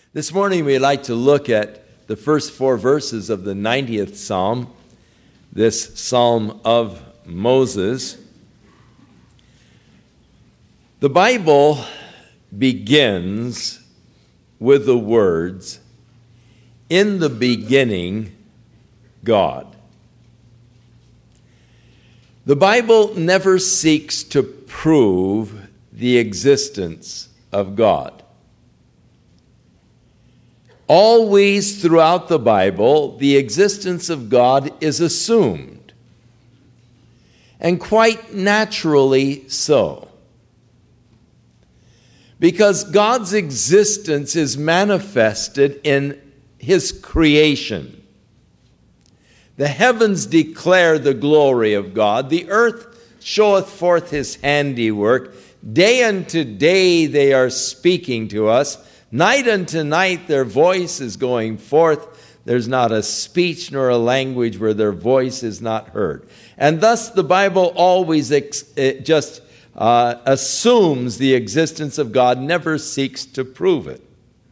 This morning we'd like to look at the first 4 verses of the 90th Psalm, this Psalm of Moses. The Bible begins with the words, "In the beginning, God." The Bible never seeks to prove the existence of God. Always throughout the Bible, the existence of God is assumed, and quite naturally so. Because God's existence is manifested in His creation. The heavens declare the glory of God. The earth showeth forth His handiwork. Day unto day they are speaking to us. Night unto night their voice is going forth. There's not a speech nor a language where their voice is not heard. And thus the Bible always assumes the existence of God, never seeks to prove it.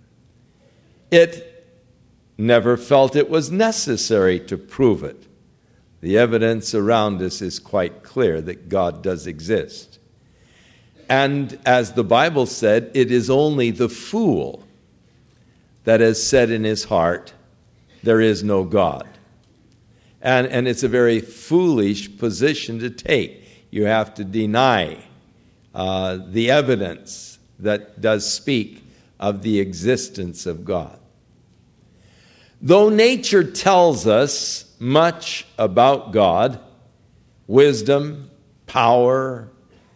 It never felt it was necessary to prove it. The evidence around us is quite clear that God does exist. And as the Bible said, it is only the fool that has said in his heart, there is no God. And it's a very foolish position to take. You have to deny the evidence that does speak of the existence of God. Though nature tells us much about God, wisdom, power,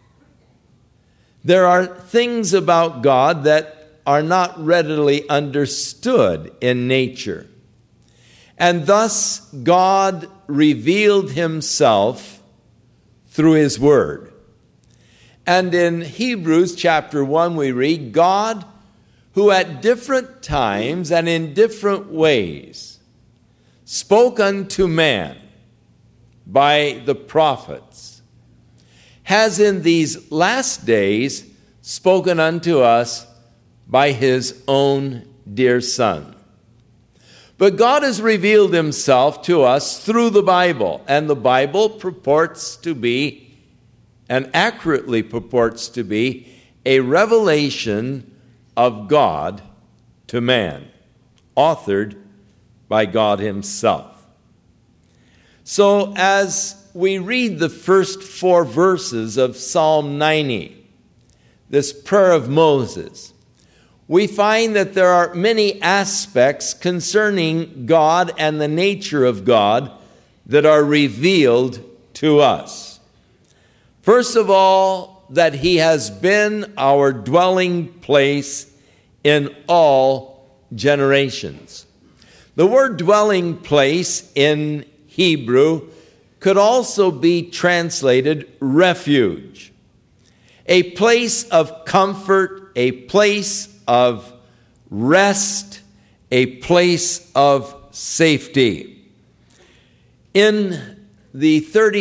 there are things about God that are not readily understood in nature. And thus God revealed Himself through His Word. And in Hebrews chapter 1 we read, God, who at different times and in different ways spoke unto man by the prophets, has in these last days spoken unto us by His own dear Son. But God has revealed Himself to us through the Bible, and the Bible purports to be, and accurately purports to be, a revelation of God to man, authored by God Himself. So as we read the first 4 verses of Psalm 90, this prayer of Moses, we find that there are many aspects concerning God and the nature of God that are revealed to us. First of all, that He has been our dwelling place in all generations. The word dwelling place in Hebrew could also be translated refuge, a place of comfort, a place of rest, a place of safety. In the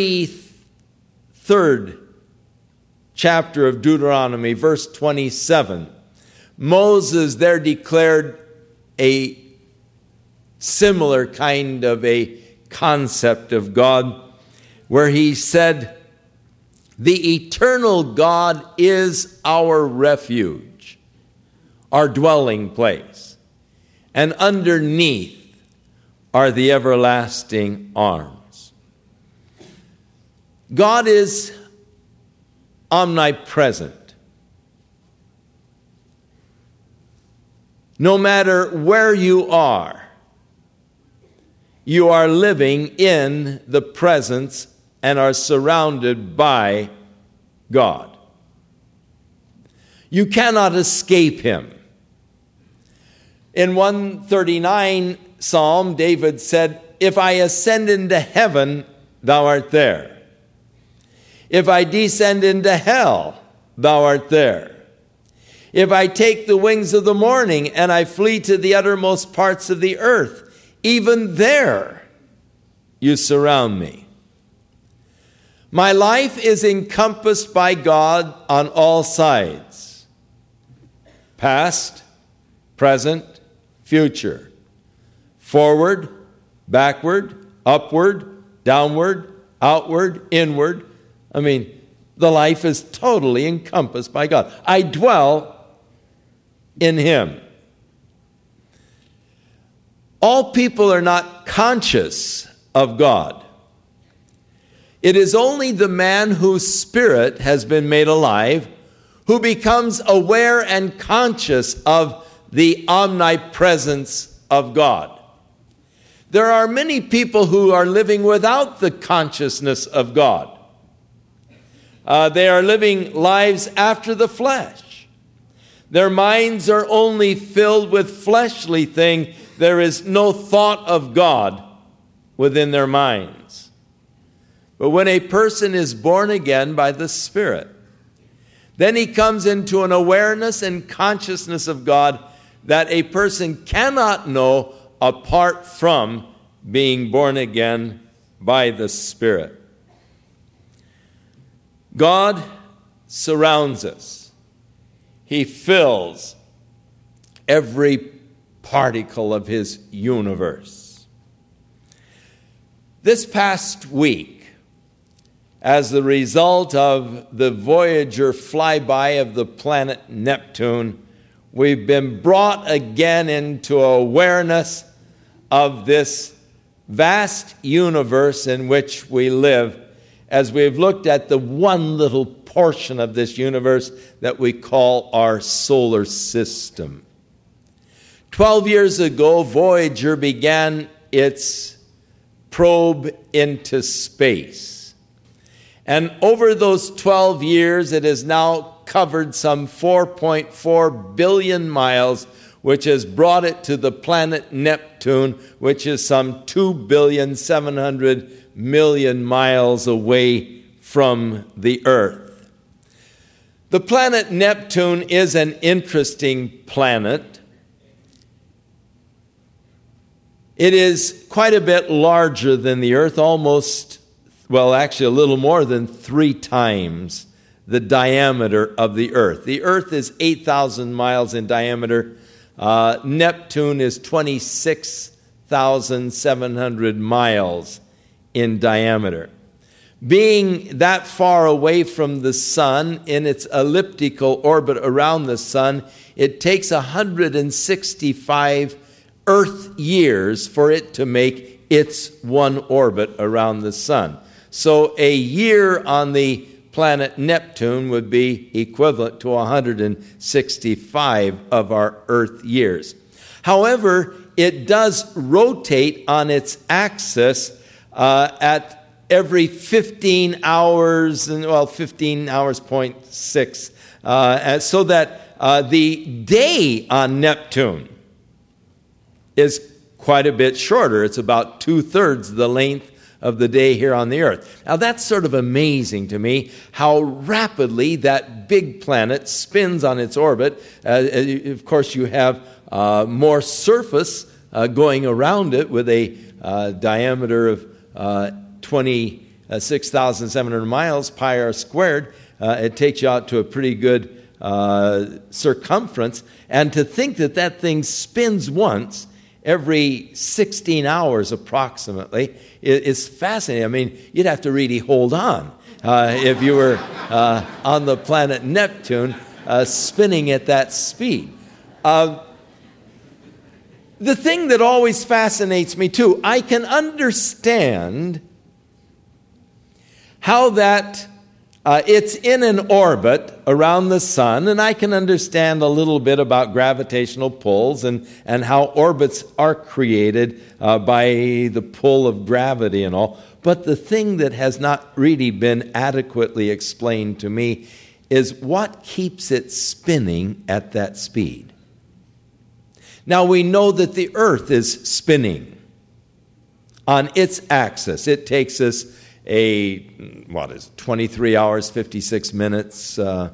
33rd chapter of Deuteronomy, verse 27, Moses there declared a similar kind of a concept of God, where he said, "The eternal God is our refuge, our dwelling place, and underneath are the everlasting arms." God is omnipresent. No matter where you are living in the presence and are surrounded by God. You cannot escape Him. In 139 Psalm, David said, "If I ascend into heaven, thou art there. If I descend into hell, thou art there. If I take the wings of the morning and I flee to the uttermost parts of the earth, even there you surround me." My life is encompassed by God on all sides, past, present, future. Forward, backward, upward, downward, outward, inward. I mean, the life is totally encompassed by God. I dwell in Him. All people are not conscious of God. It is only the man whose spirit has been made alive who becomes aware and conscious of the omnipresence of God. There are many people who are living without the consciousness of God. They are living lives after the flesh. Their minds are only filled with fleshly things. There is no thought of God within their minds. But when a person is born again by the Spirit, then he comes into an awareness and consciousness of God that a person cannot know apart from being born again by the Spirit. God surrounds us. He fills every particle of His universe. This past week, as the result of the Voyager flyby of the planet Neptune, we've been brought again into awareness of this vast universe in which we live, as we've looked at the one little portion of this universe that we call our solar system. 12 years ago, Voyager began its probe into space. And over those 12 years, it has now covered some 4.4 billion miles, which has brought it to the planet Neptune, which is some 2,700,000,000 miles away from the Earth. The planet Neptune is an interesting planet. It is quite a bit larger than the Earth, actually a little more than 3 times the diameter of the Earth. The Earth is 8,000 miles in diameter. Neptune is 26,700 miles in diameter. Being that far away from the sun in its elliptical orbit around the sun, it takes 165 Earth years for it to make its one orbit around the sun. So a year on the planet Neptune would be equivalent to 165 of our Earth years. However, it does rotate on its axis at every 15 hours, 15 hours, 0.6, so that the day on Neptune is quite a bit shorter. It's about 2/3 the length of the day here on the Earth. Now that's sort of amazing to me, how rapidly that big planet spins on its orbit. Of course, you have more surface going around it with a diameter of 26,700 miles, pi r squared. It takes you out to a pretty good circumference. And to think that that thing spins once every 16 hours approximately is fascinating. I mean, you'd have to really hold on if you were on the planet Neptune spinning at that speed. The thing that always fascinates me too, I can understand how that it's in an orbit around the sun, and I can understand a little bit about gravitational pulls and how orbits are created by the pull of gravity and all. But the thing that has not really been adequately explained to me is what keeps it spinning at that speed. Now we know that the Earth is spinning on its axis. It takes us 23 hours, 56 minutes to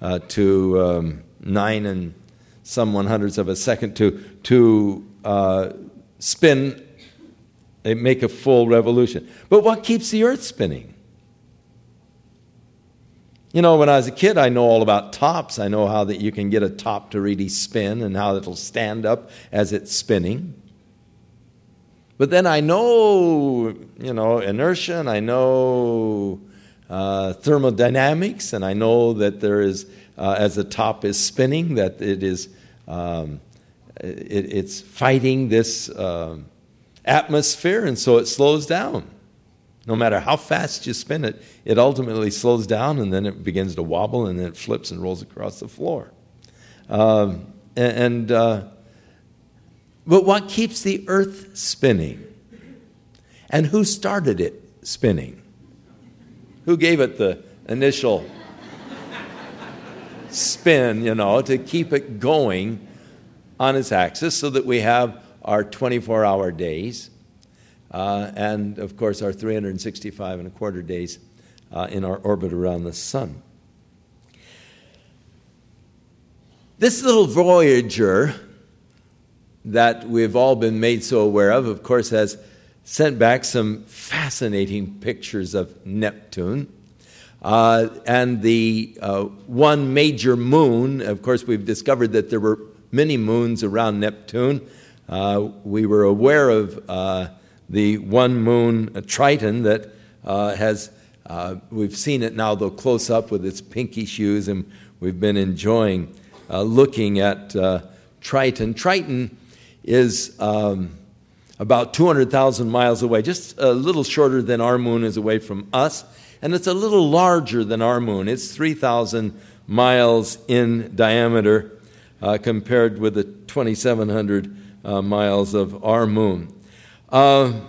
9 and some 100ths of a second to spin, make a full revolution. But what keeps the Earth spinning? You know, when I was a kid, I know all about tops. I know how that you can get a top to really spin and how it'll stand up as it's spinning. But then I know, inertia, and I know thermodynamics, and I know that there is, as the top is spinning, that it is, it's fighting this atmosphere, and so it slows down. No matter how fast you spin it, it ultimately slows down, and then it begins to wobble, and then it flips and rolls across the floor. But what keeps the earth spinning? And who started it spinning? Who gave it the initial spin, to keep it going on its axis so that we have our 24-hour days and, of course, our 365 and a quarter days in our orbit around the sun. This little Voyager that we've all been made so aware of course, has sent back some fascinating pictures of Neptune. And the one major moon, of course, we've discovered that there were many moons around Neptune. We were aware of the one moon, Triton, that we've seen it now, though, close up with its pinkish hues, and we've been enjoying looking at Triton. Triton is about 200,000 miles away, just a little shorter than our moon is away from us, and it's a little larger than our moon. It's 3,000 miles in diameter compared with the 2,700 miles of our moon. But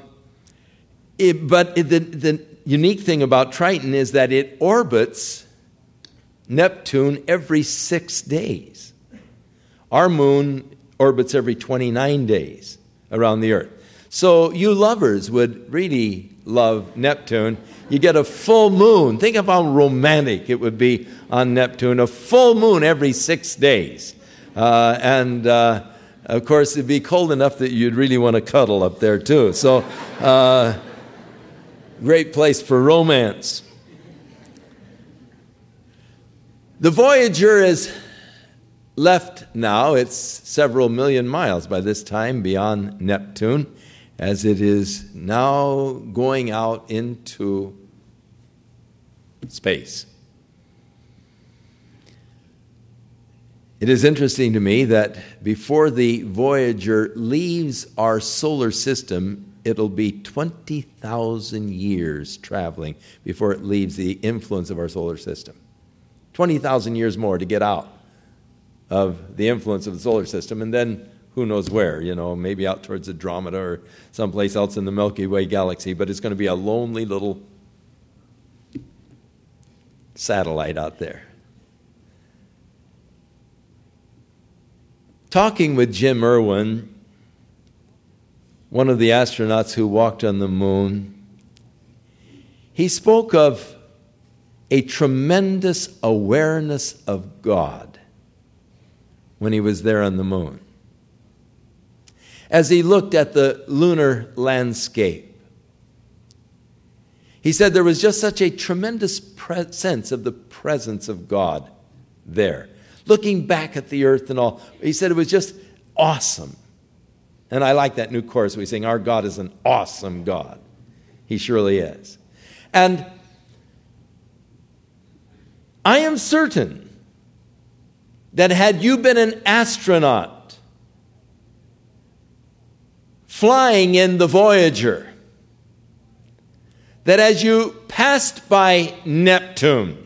the unique thing about Triton is that it orbits Neptune every 6 days. Our moon orbits every 29 days around the Earth. So you lovers would really love Neptune. You get a full moon. Think of how romantic it would be on Neptune. A full moon every 6 days. Of course, it'd be cold enough that you'd really want to cuddle up there, too. So, great place for romance. The Voyager is left now. It's several million miles by this time beyond Neptune, as it is now going out into space. It is interesting to me that before the Voyager leaves our solar system, it'll be 20,000 years traveling before it leaves the influence of our solar system. 20,000 years more to get out of the influence of the solar system, and then who knows where, maybe out towards Andromeda or someplace else in the Milky Way galaxy, but it's going to be a lonely little satellite out there. Talking with Jim Irwin, one of the astronauts who walked on the moon, he spoke of a tremendous awareness of God when he was there on the moon. As he looked at the lunar landscape, he said there was just such a tremendous sense of the presence of God there. Looking back at the earth and all, he said it was just awesome. And I like that new chorus we sing, our God is an awesome God. He surely is. And I am certain that had you been an astronaut flying in the Voyager, that as you passed by Neptune,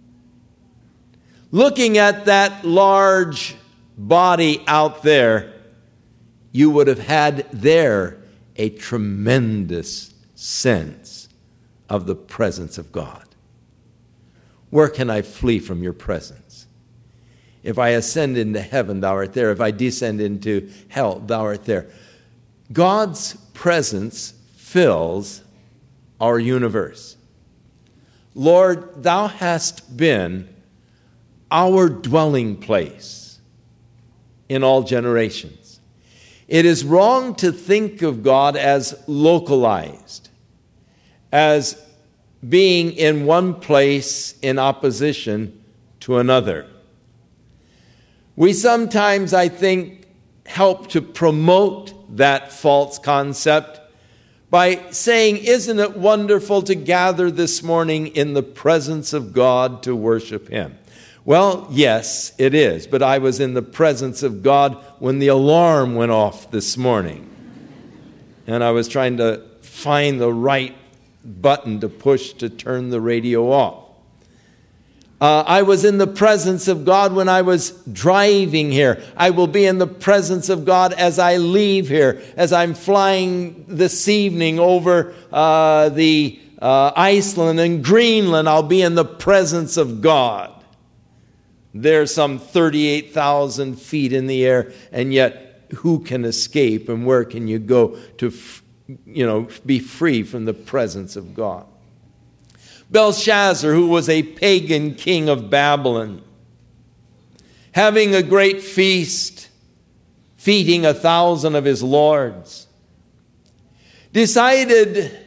looking at that large body out there, you would have had there a tremendous sense of the presence of God. Where can I flee from your presence? If I ascend into heaven, thou art there. If I descend into hell, thou art there. God's presence fills our universe. Lord, thou hast been our dwelling place in all generations. It is wrong to think of God as localized, as being in one place in opposition to another. We sometimes, I think, help to promote that false concept by saying, isn't it wonderful to gather this morning in the presence of God to worship Him? Well, yes, it is, but I was in the presence of God when the alarm went off this morning. And I was trying to find the right button to push to turn the radio off. I was in the presence of God when I was driving here. I will be in the presence of God as I leave here, as I'm flying this evening over the Iceland and Greenland. I'll be in the presence of God. There's some 38,000 feet in the air, and yet who can escape and where can you go to, be free from the presence of God? Belshazzar, who was a pagan king of Babylon, having a great feast, feeding 1,000 of his lords, decided,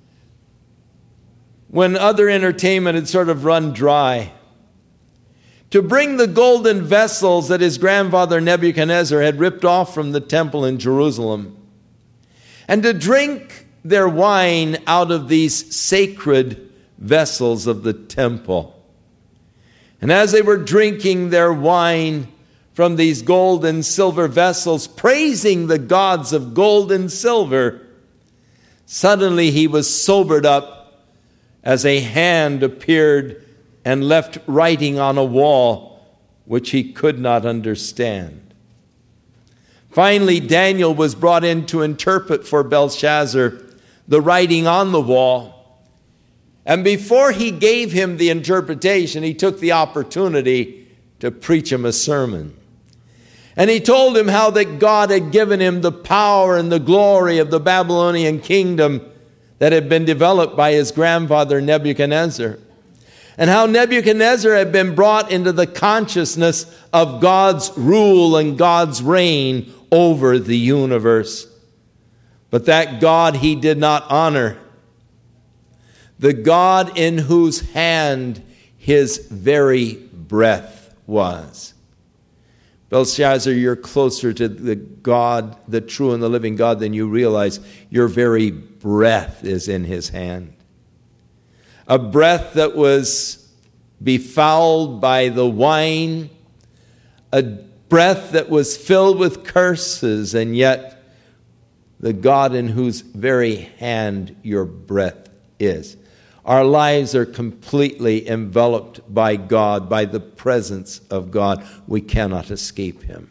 when other entertainment had sort of run dry, to bring the golden vessels that his grandfather Nebuchadnezzar had ripped off from the temple in Jerusalem, and to drink their wine out of these sacred vessels of the temple. And as they were drinking their wine from these gold and silver vessels, praising the gods of gold and silver, suddenly he was sobered up as a hand appeared and left writing on a wall which he could not understand. Finally, Daniel was brought in to interpret for Belshazzar the writing on the wall. And before he gave him the interpretation, he took the opportunity to preach him a sermon. And he told him how that God had given him the power and the glory of the Babylonian kingdom that had been developed by his grandfather Nebuchadnezzar. And how Nebuchadnezzar had been brought into the consciousness of God's rule and God's reign over the universe. But that God he did not honor. The God in whose hand his very breath was. Belshazzar, you're closer to the God, the true and the living God, than you realize. Your very breath is in his hand. A breath that was befouled by the wine, a breath that was filled with curses, and yet the God in whose very hand your breath is. Our lives are completely enveloped by God, by the presence of God. We cannot escape him.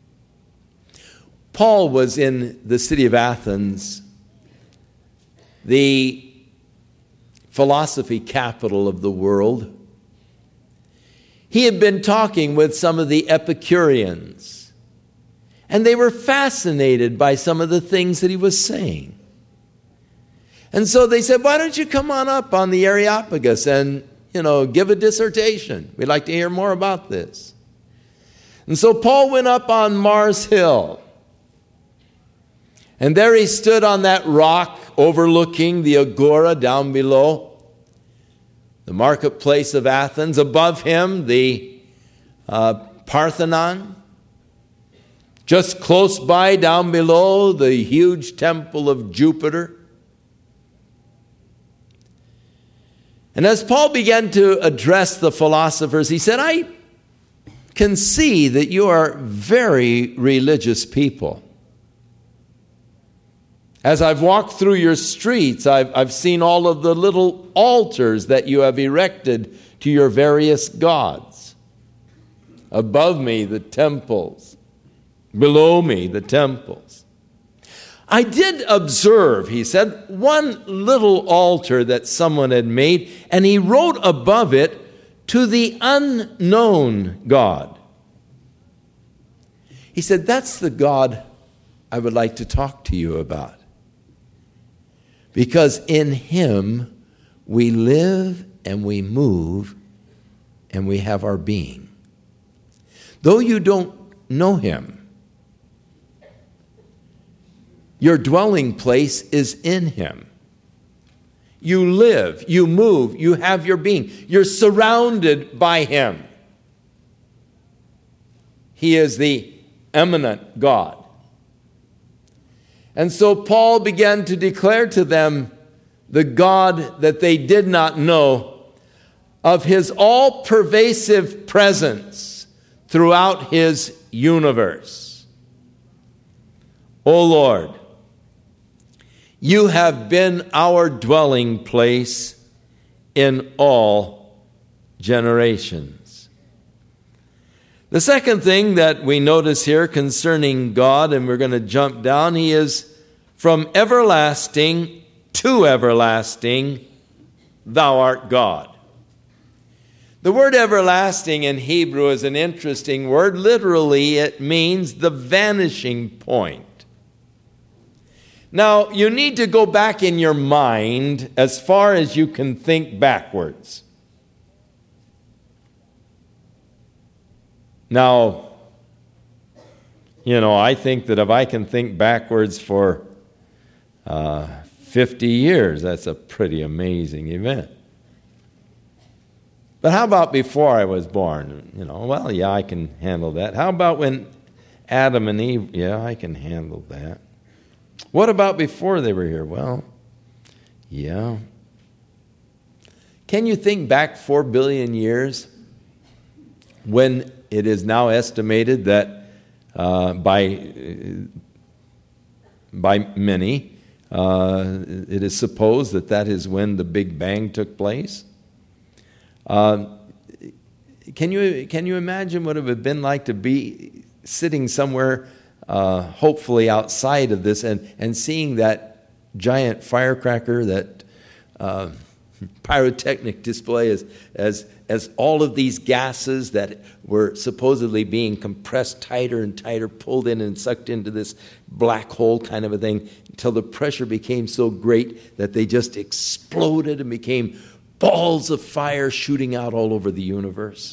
Paul was in the city of Athens, the philosophy capital of the world. He had been talking with some of the Epicureans, and they were fascinated by some of the things that he was saying. And so they said, why don't you come on up on the Areopagus and, give a dissertation. We'd like to hear more about this. And so Paul went up on Mars Hill. And there he stood on that rock overlooking the Agora down below, the marketplace of Athens. Above him, the Parthenon. Just close by, down below, the huge temple of Jupiter. And as Paul began to address the philosophers, he said, I can see that you are very religious people. As I've walked through your streets, I've seen all of the little altars that you have erected to your various gods. Above me, the temples. Below me, the temples. I did observe, he said, one little altar that someone had made, and he wrote above it, to the unknown God. He said, that's the God I would like to talk to you about. Because in him we live and we move and we have our being. Though you don't know him, your dwelling place is in him. You live, you move, you have your being. You're surrounded by him. He is the eminent God. And so Paul began to declare to them the God that they did not know, of his all-pervasive presence throughout his universe. O Lord, you have been our dwelling place in all generations. The second thing that we notice here concerning God, and we're going to jump down, he is from everlasting to everlasting, thou art God. The word everlasting in Hebrew is an interesting word. Literally, it means the vanishing point. Now, you need to go back in your mind as far as you can think backwards. Now, I think that if I can think backwards for 50 years, that's a pretty amazing event. But how about before I was born? Well, yeah, I can handle that. How about when Adam and Eve? Yeah, I can handle that. What about before they were here? Well, yeah. Can you think back 4 billion years when it is now estimated that by many, it is supposed that is when the Big Bang took place? Can you imagine what it would have been like to be sitting somewhere, hopefully outside of this, and seeing that giant firecracker, that pyrotechnic display as all of these gases that were supposedly being compressed tighter and tighter, pulled in and sucked into this black hole kind of a thing, until the pressure became so great that they just exploded and became balls of fire shooting out all over the universe.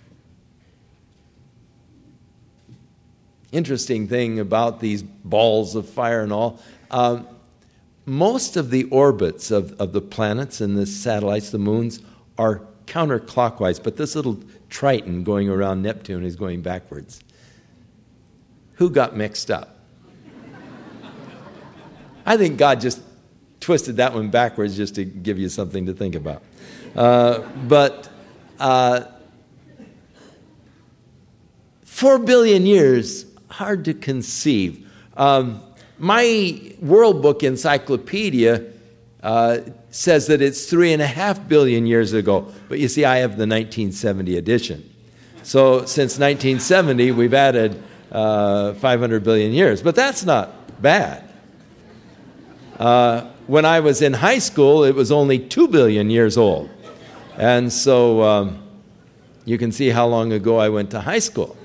Interesting thing about these balls of fire and all, most of the orbits of the planets and the satellites, the moons, are counterclockwise, but this little Triton going around Neptune is going backwards. Who got mixed up? I think God just twisted that one backwards just to give you something to think about. But 4 billion years, hard to conceive. My World Book Encyclopedia says that it's 3.5 billion years ago. But you see, I have the 1970 edition. So since 1970, we've added 500 billion years. But that's not bad. When I was in high school, it was only 2 billion years old. And so you can see how long ago I went to high school.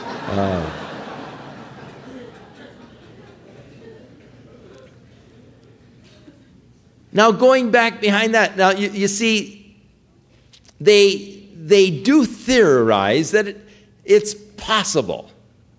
Now, going back behind that, now you see, they do theorize that it's possible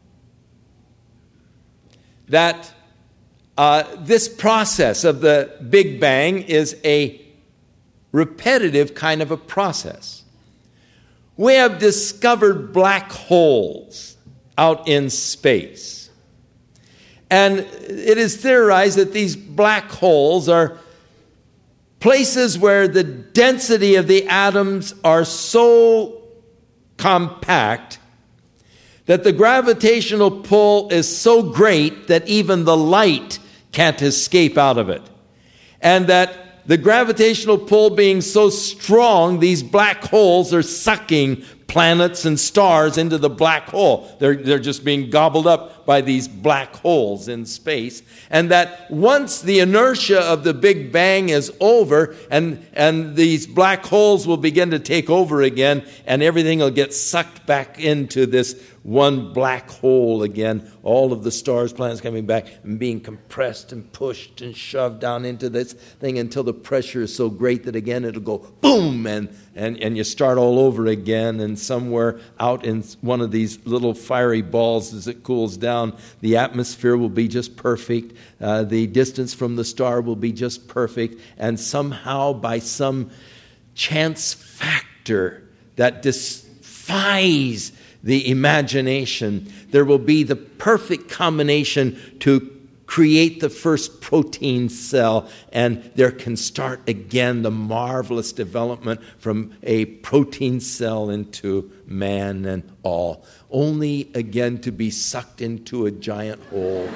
that this process of the Big Bang is a repetitive kind of a process. We have discovered black holes out in space. And it is theorized that these black holes are places where the density of the atoms are so compact that the gravitational pull is so great that even the light can't escape out of it. And that the gravitational pull being so strong, these black holes are sucking planets and stars into the black hole. They're just being gobbled up by these black holes in space. And that once the inertia of the Big Bang is over and these black holes will begin to take over again and everything will get sucked back into this one black hole again, all of the stars, planets coming back and being compressed and pushed and shoved down into this thing until the pressure is so great that again it'll go boom and you start all over again, and somewhere out in one of these little fiery balls as it cools down down. The atmosphere will be just perfect. The distance from the star will be just perfect. And somehow, by some chance factor that defies the imagination, there will be the perfect combination to create the first protein cell, and there can start again the marvelous development from a protein cell into man and all, only again to be sucked into a giant hole.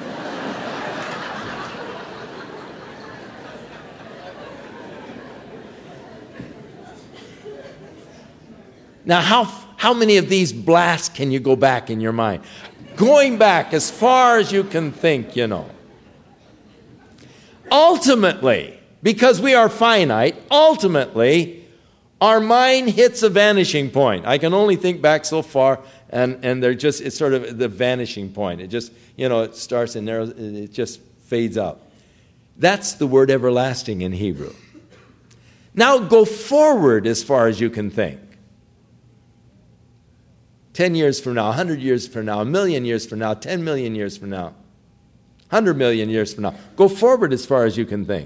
Now, how many of these blasts can you go back in your mind? Going back as far as you can think, Ultimately, because we are finite, ultimately, our mind hits a vanishing point. I can only think back so far, and it's sort of the vanishing point. It just, it starts and narrows, it just fades out. That's the word everlasting in Hebrew. Now go forward as far as you can think. 10 years from now, 100 years from now, 1 million years from now, 10 million years from now, 100 million years from now. Go forward as far as you can think.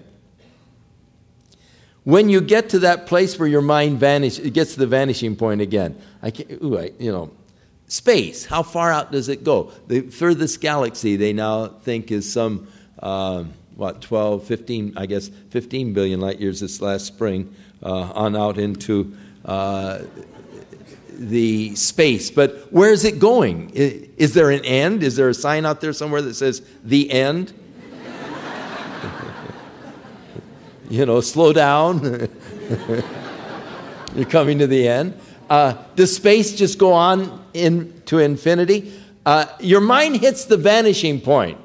When you get to that place where your mind it gets to the vanishing point again. Space, how far out does it go? The furthest galaxy they now think is some, 12, 15, I guess 15 billion light years this last spring on out into the space. But where is it going? Is there an end? Is there a sign out there somewhere that says the end? Slow down. You're coming to the end. Does space just go on into infinity? Your mind hits the vanishing point.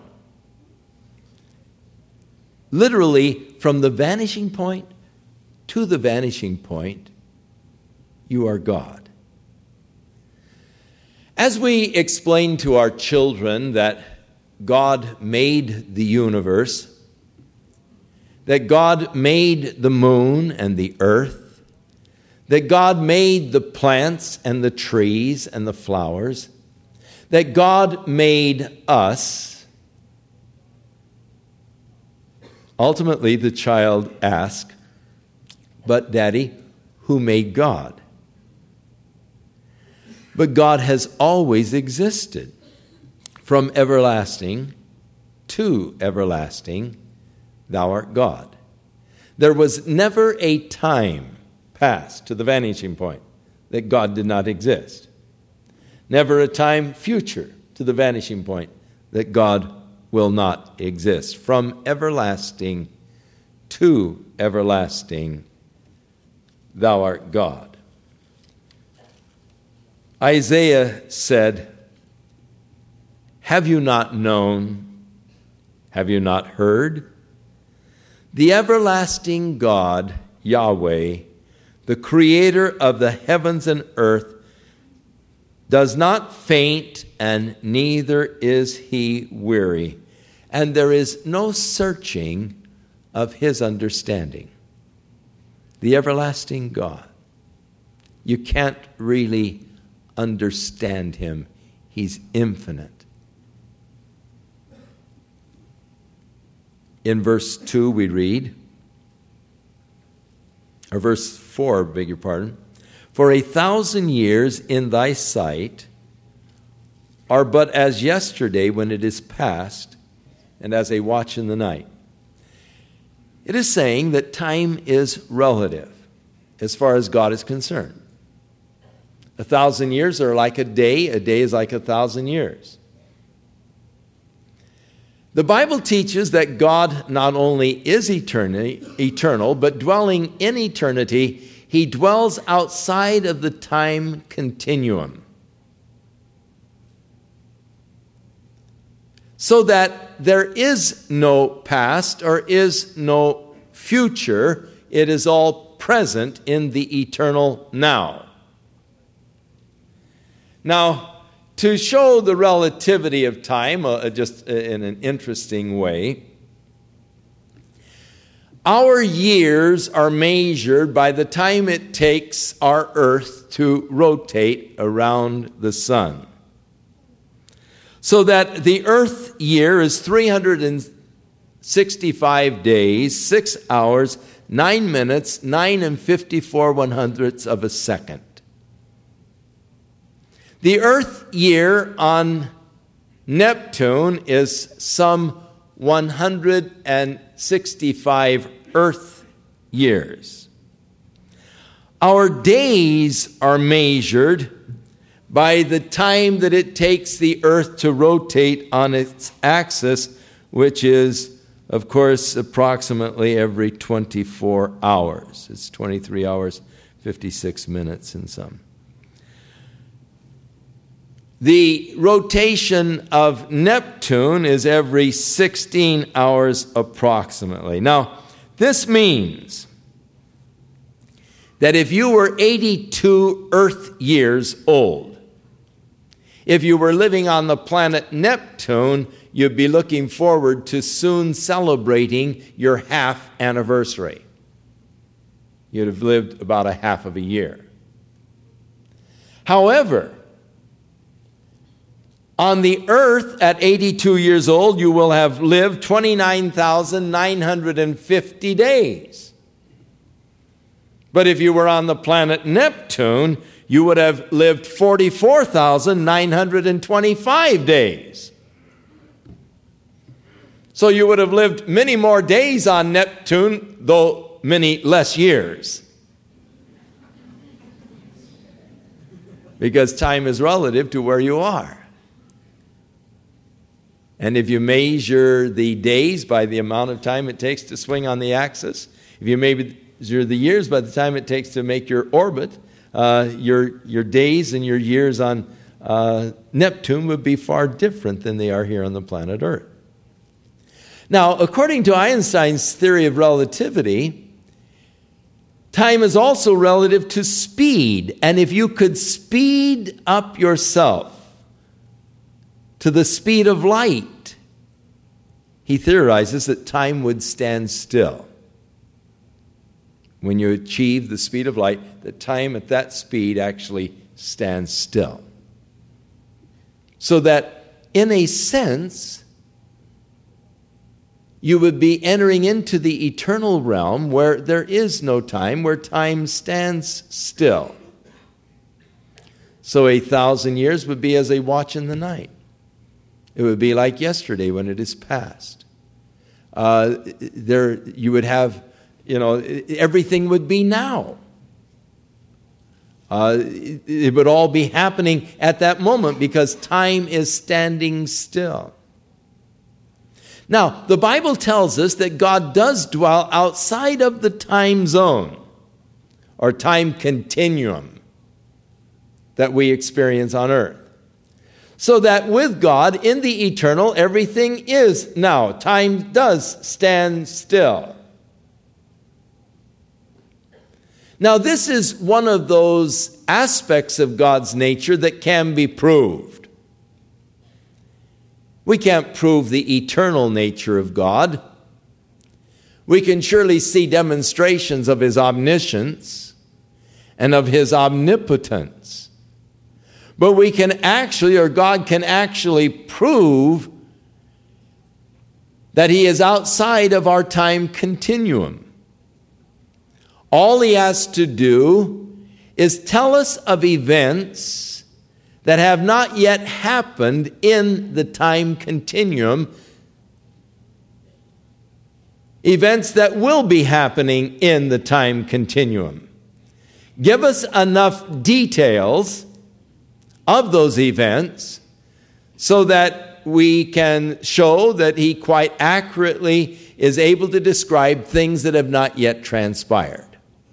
Literally, from the vanishing point to the vanishing point, you are God. As we explain to our children that God made the universe, that God made the moon and the earth, that God made the plants and the trees and the flowers, that God made us, ultimately the child asks, "But Daddy, who made God?" But God has always existed. From everlasting to everlasting, thou art God. There was never a time past to the vanishing point that God did not exist. Never a time future to the vanishing point that God will not exist. From everlasting to everlasting, thou art God. Isaiah said, "Have you not known? Have you not heard? The everlasting God, Yahweh, the creator of the heavens and earth, does not faint, and neither is he weary, and there is no searching of his understanding." The everlasting God. You can't really understand him. He's infinite. In verse 2 we read, or verse 4, beg your pardon, "For 1,000 years in thy sight are but as yesterday when it is past, and as a watch in the night." It is saying that time is relative as far as God is concerned. 1,000 years are like a day is like 1,000 years. The Bible teaches that God not only is eternal, but dwelling in eternity, he dwells outside of the time continuum. So that there is no past or is no future. It is all present in the eternal now. Now, to show the relativity of time, just in an interesting way, our years are measured by the time it takes our earth to rotate around the sun. So that the earth year is 365 days, 6 hours, 9 minutes, 9 and 54 100ths of a second. The earth year on Neptune is some 165 earth years. Our days are measured by the time that it takes the earth to rotate on its axis, which is, of course, approximately every 24 hours. It's 23 hours, 56 minutes in some. The rotation of Neptune is every 16 hours approximately. Now, this means that if you were 82 Earth years old, if you were living on the planet Neptune, you'd be looking forward to soon celebrating your half anniversary. You'd have lived about a half of a year. However, on the earth at 82 years old, you will have lived 29,950 days. But if you were on the planet Neptune, you would have lived 44,925 days. So you would have lived many more days on Neptune, though many less years. Because time is relative to where you are. And if you measure the days by the amount of time it takes to swing on the axis, if you measure the years by the time it takes to make your orbit, your days and your years on Neptune would be far different than they are here on the planet Earth. Now, according to Einstein's theory of relativity, time is also relative to speed. And if you could speed up yourself to the speed of light, he theorizes that time would stand still. When you achieve the speed of light, the time at that speed actually stands still. So that, in a sense, you would be entering into the eternal realm where there is no time, where time stands still. So 1,000 years would be as a watch in the night. It would be like yesterday when it is past. You would have, everything would be now. It would all be happening at that moment because time is standing still. Now, the Bible tells us that God does dwell outside of the time zone or time continuum that we experience on earth. So that with God, in the eternal, everything is now. Time does stand still. Now, this is one of those aspects of God's nature that can be proved. We can't prove the eternal nature of God. We can surely see demonstrations of His omniscience and of His omnipotence. But we can actually, or God can actually prove that He is outside of our time continuum. All He has to do is tell us of events that have not yet happened in the time continuum, events that will be happening in the time continuum. Give us enough details of those events so that we can show that He quite accurately is able to describe things that have not yet transpired.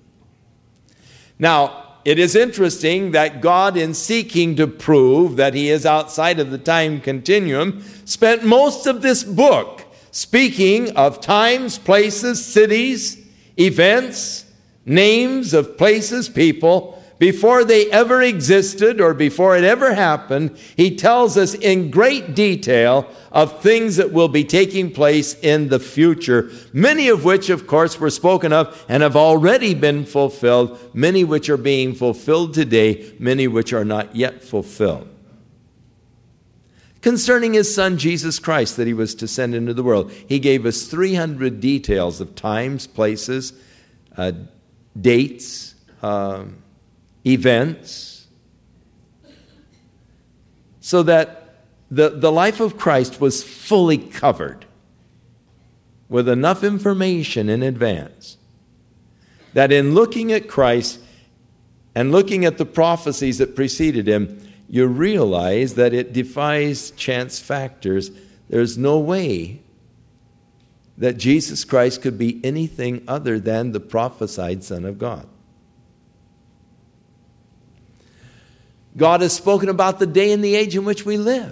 Now, it is interesting that God, in seeking to prove that He is outside of the time continuum, spent most of this book speaking of times, places, cities, events, names of places, people, before they ever existed or before it ever happened. He tells us in great detail of things that will be taking place in the future, many of which, of course, were spoken of and have already been fulfilled, many which are being fulfilled today, many which are not yet fulfilled. concerning his Son, Jesus Christ, that he was to send into the world. He gave us 300 details of times, places, dates, events, so that the life of Christ was fully covered with enough information in advance that in looking at Christ and looking at the prophecies that preceded him, you realize that it defies chance factors. There's no way that Jesus Christ could be anything other than the prophesied Son of God. God has spoken about the day and the age in which we live.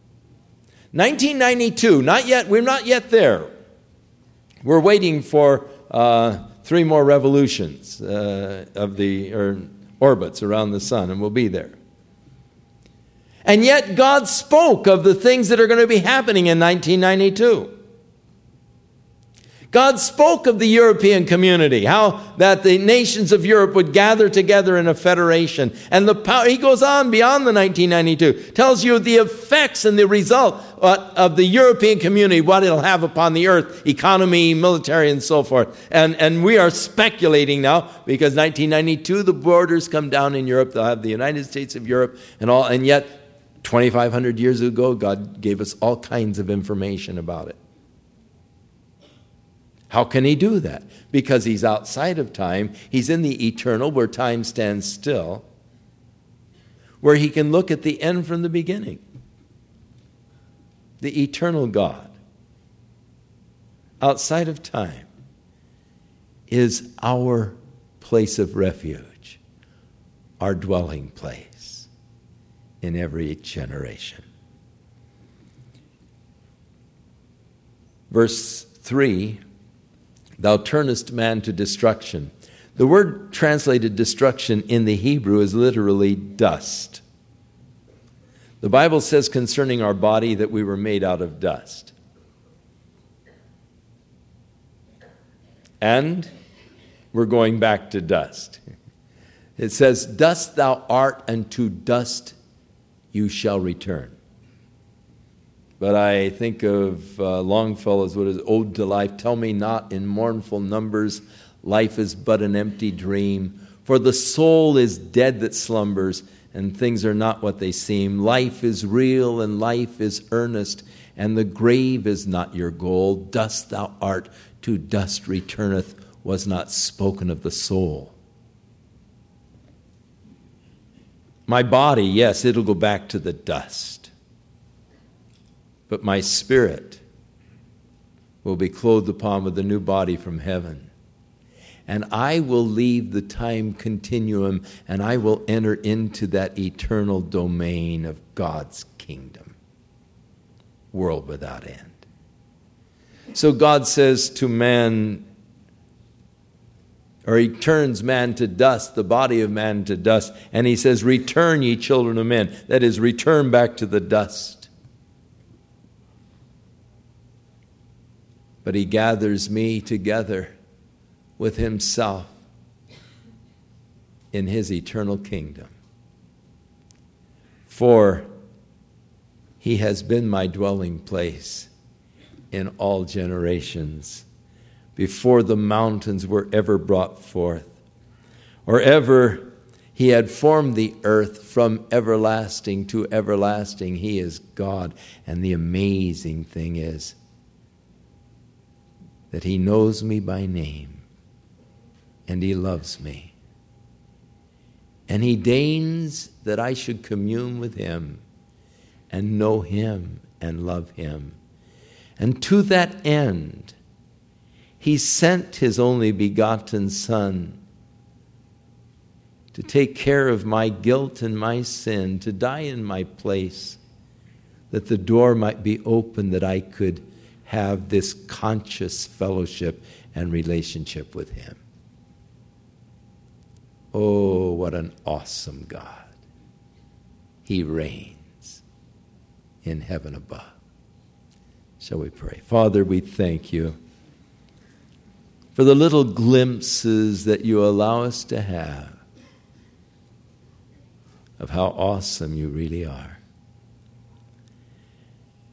1992, we're not yet there. We're waiting for 3 more revolutions of the orbits around the sun, and we'll be there. And yet God spoke of the things that are going to be happening in 1992. God spoke of the European community, how that the nations of Europe would gather together in a federation. And the power, he goes on beyond the 1992, tells you the effects and the result of the European community, what it'll have upon the earth, economy, military, and so forth. And we are speculating now, because 1992, the borders come down in Europe. They'll have the United States of Europe and all. And yet, 2,500 years ago, God gave us all kinds of information about it. How can he do that? Because he's outside of time. He's in the eternal, where time stands still, where he can look at the end from the beginning. The eternal God, outside of time, is our place of refuge, our dwelling place in every generation. Verse 3, thou turnest man to destruction. The word translated destruction in the Hebrew is literally dust. The Bible says concerning our body that we were made out of dust. And we're going back to dust. It says, dust thou art, and to dust you shall return. But I think of Longfellow's, what is Ode to Life, tell me not in mournful numbers, life is but an empty dream. For the soul is dead that slumbers, and things are not what they seem. Life is real, and life is earnest, and the grave is not your goal. Dust thou art, to dust returneth, was not spoken of the soul. My body, yes, it'll go back to the dust. But my spirit will be clothed upon with a new body from heaven. And I will leave the time continuum, and I will enter into that eternal domain of God's kingdom, world without end. So God says to man, or he turns man to dust, the body of man to dust, and he says, return ye children of men. That is, return back to the dust. But he gathers me together with himself in his eternal kingdom. For he has been my dwelling place in all generations, before the mountains were ever brought forth, or ever he had formed the earth. From everlasting to everlasting, he is God. And the amazing thing is that he knows me by name, and he loves me. And he deigns that I should commune with him and know him and love him. And to that end, he sent his only begotten Son to take care of my guilt and my sin, to die in my place, that the door might be open, that I could have this conscious fellowship and relationship with him. Oh, what an awesome God. He reigns in heaven above. Shall we pray? Father, we thank you for the little glimpses that you allow us to have of how awesome you really are.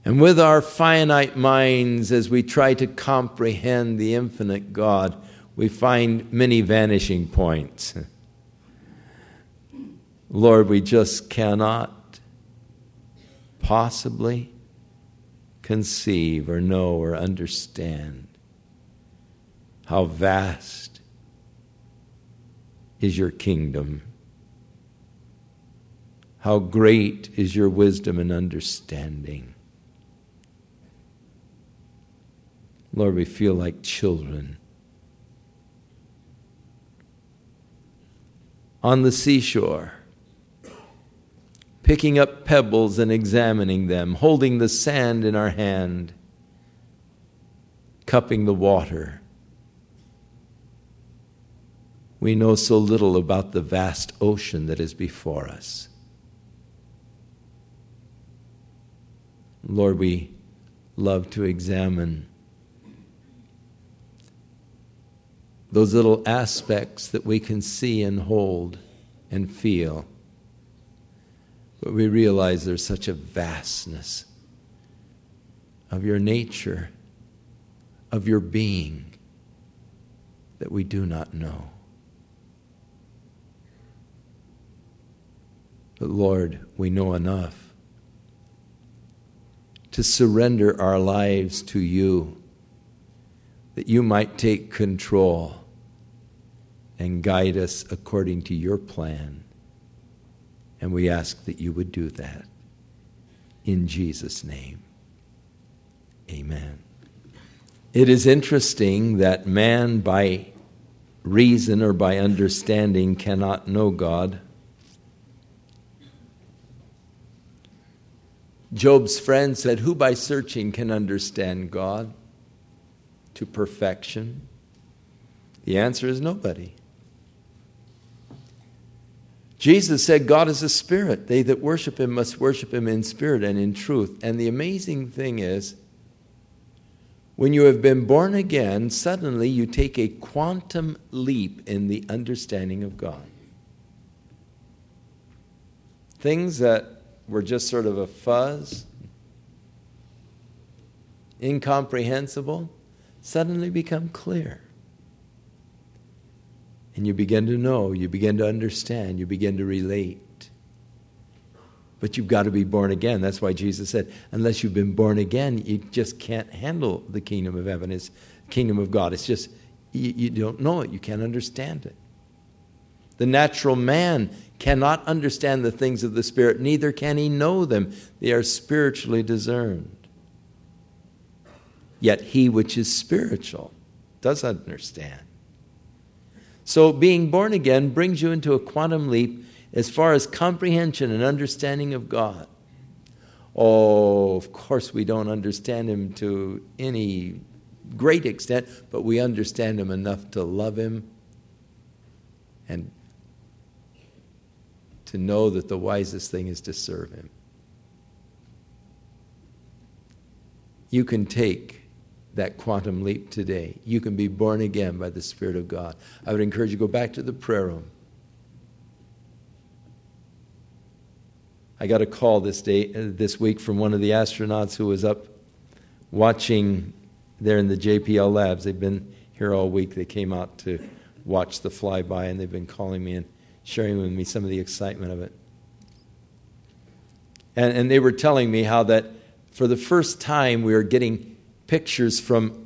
And with our finite minds, as we try to comprehend the infinite God, we find many vanishing points. Lord, we just cannot possibly conceive or know or understand how vast is your kingdom. How great is your wisdom and understanding. Lord, we feel like children on the seashore, picking up pebbles and examining them, holding the sand in our hand, cupping the water. We know so little about the vast ocean that is before us. Lord, we love to examine those little aspects that we can see and hold and feel. But we realize there's such a vastness of your nature, of your being, that we do not know. But Lord, we know enough to surrender our lives to you, that you might take control and guide us according to your plan. And we ask that you would do that. In Jesus' name, amen. It is interesting that man by reason or by understanding cannot know God. Job's friend said, "Who by searching can understand God to perfection?" The answer is nobody. Jesus said, "God is a spirit. They that worship him must worship him in spirit and in truth." And the amazing thing is, when you have been born again, suddenly you take a quantum leap in the understanding of God. Things that were just sort of a fuzz, incomprehensible, suddenly become clear. And you begin to know, you begin to understand, you begin to relate. But you've got to be born again. That's why Jesus said, unless you've been born again, you just can't handle the kingdom of heaven. It's the kingdom of God. It's just, you don't know it. You can't understand it. The natural man cannot understand the things of the Spirit, neither can he know them. They are spiritually discerned. Yet he which is spiritual does understand. So being born again brings you into a quantum leap as far as comprehension and understanding of God. Oh, of course we don't understand him to any great extent, but we understand him enough to love him and to know that the wisest thing is to serve him. You can take that quantum leap today. You can be born again by the Spirit of God. I would encourage you to go back to the prayer room. I got a call this week from one of the astronauts who was up watching there in the JPL labs. They've been here all week. They came out to watch the flyby, and they've been calling me and sharing with me some of the excitement of it. And they were telling me how that for the first time we are getting pictures from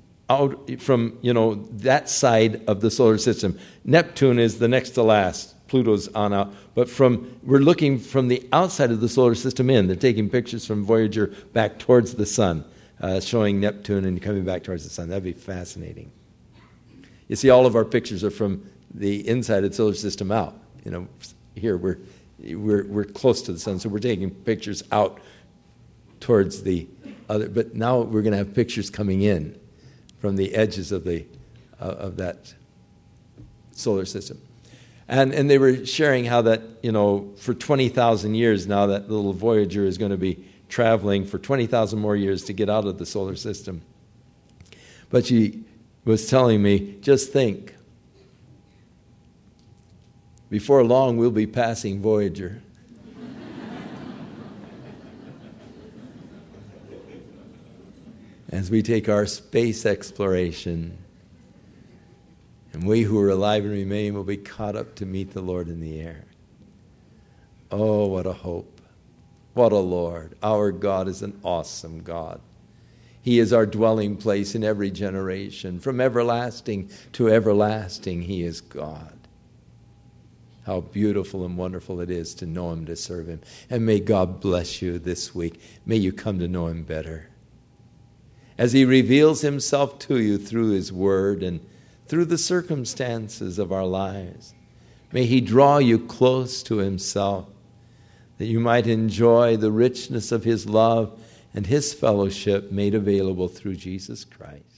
that side of the solar system. Neptune is the next to last. Pluto's on out. But we're looking from the outside of the solar system in. They're taking pictures from Voyager back towards the sun, showing Neptune and coming back towards the sun. That'd be fascinating. You see, all of our pictures are from the inside of the solar system out. Here we're close to the sun, so we're taking pictures out towards the other. But now we're going to have pictures coming in from the edges of that solar system. And they were sharing how that, for 20,000 years now, that little Voyager is going to be traveling for 20,000 more years to get out of the solar system. But she was telling me, just think, before long we'll be passing Voyager. as we take our space exploration. And we who are alive and remain will be caught up to meet the Lord in the air. Oh, what a hope. What a Lord. Our God is an awesome God. He is our dwelling place in every generation. From everlasting to everlasting, He is God. How beautiful and wonderful it is to know Him, to serve Him. And may God bless you this week. May you come to know Him better. As He reveals Himself to you through His Word and through the circumstances of our lives, may He draw you close to Himself, that you might enjoy the richness of His love and His fellowship made available through Jesus Christ.